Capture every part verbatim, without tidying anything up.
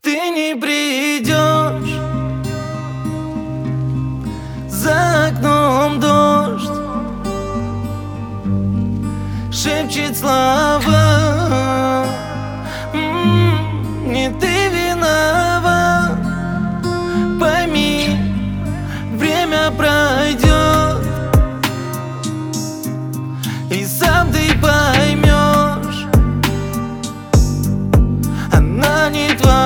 Ты не придешь, за окном дождь шепчет слова. М-м, не ты виноват, пойми, время пройдет, и сам ты поймешь, она не твоя.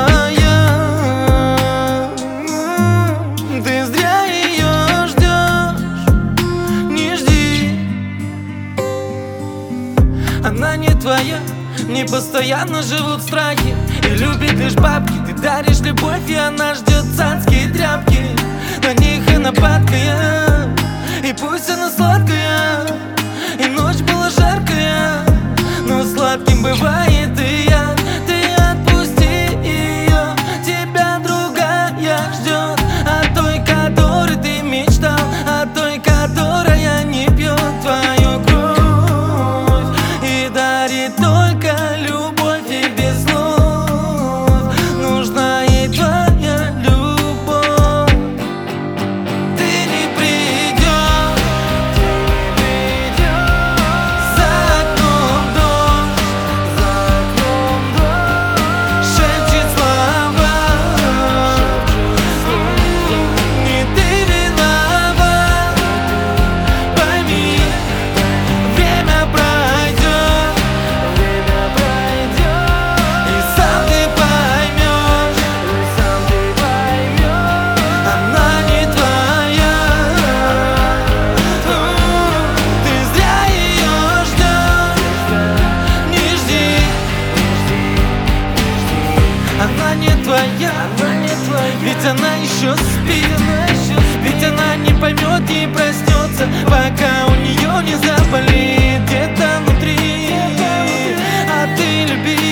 Ты зря ее ждешь, не жди. Она не твоя, не постоянно живут страхи и любит лишь бабки. Ты даришь любовь, и она ждет царские тряпки. На них и нападкая, и пусть она сладкая, и ночь была жаркая, но сладким бывает и я. Ты отпусти ее, тебя другая ждет, о той, которой ты мечтал, о той, которая не пьет твою кровь и дарит только любовь и без слов. Нужна ей твоя любовь. Ты не придешь, за окном дождь шепчет слова. Не ты виноват, пойми, время пройдет, и сам ты поймешь, она не твоя. Ты зря ее ждешь, не жди. Она не твоя, ведь она еще спит, ведь она не поймет, не проснется, пока у нее не заболит где-то внутри. А ты люби